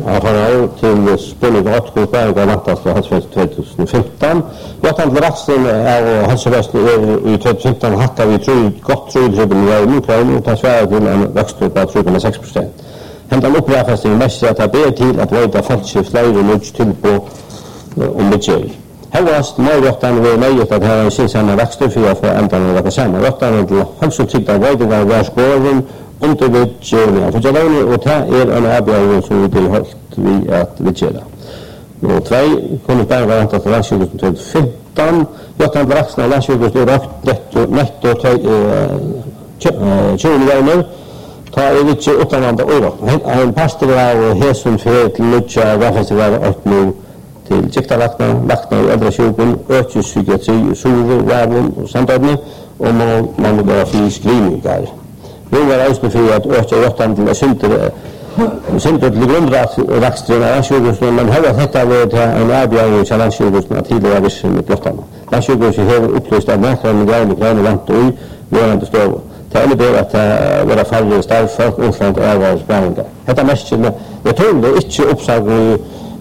har till spelet Råttskog Berga nattast och Halsväst 2015. Jag tänkte Raxen och Halsväst i 2015 hackar vi gott 3 miljoner kronor och tar Sverige till en växt på 3,6%. Händan uppräkningen mest att det är till att vara falskigt fler och mycket till på om det gör. Här var möjligheten var möjligt att ha en sinsamma växter för att få ändan att vara samma. Råttan till hälsotyckta vägningar var spåren under vidgörningar. För Jaloni och det är en avgörning som vi har hållit vid att vidgöra. Och 2 kunde bara vara antal till landsjukhuset 2015. Råttan till Raxen och landsjukhuset är rakt netto 20 miljoner. Ta är det 8 euro. En pastor av Hesund för till Lucha Rafestival och nu till Tjektalakna i äldresjukvården, ökespsykiatri, Sore, Världen och Sandödne och mammografi screeningar. Nu var det också för att öka råttan till synder till grundvaxtren av landsjukhusen, men här var detta vid en avgörning till landsjukhusen att tidigare visst med plottarna. Landsjukhusen har upplyst av mäklare miljoner kronor vant och i görande stövor. Det är det att våra färre starfolk omfrån och avvardsbärande. Detta mest, jag tror det inte uppsagning.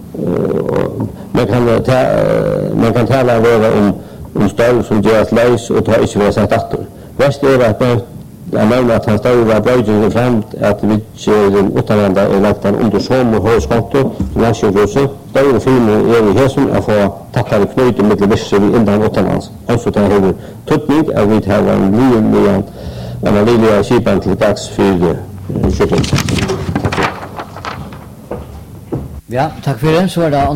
Man kan tala om större som görs läs och tar inte vara sagt attor. Värst är att jag menar att han större böjningen fram att vi den utanvända är lagt under som och högskonto som landsjukhuset. Större filmer är i Hesum att få tackare knöjt med vissa innan utanlands. Alltså det har tuttning att vi har en ny analyliga kipan till dags för kyckling. Ja, tack för det. Så är det